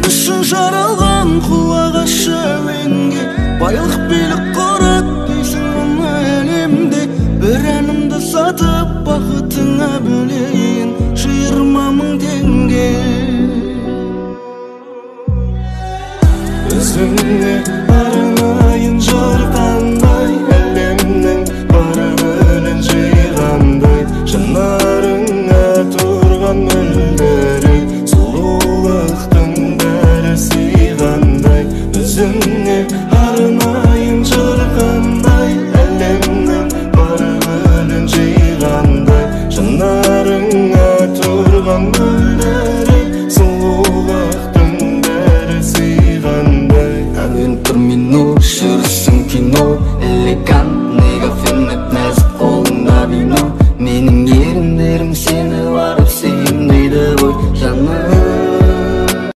үшін жаралған құлақ шәуенге байлық билік қорат дейсің мына әлемде бір әнімді сатып бақытыңа бөлейін 20 мың теңге өзіңе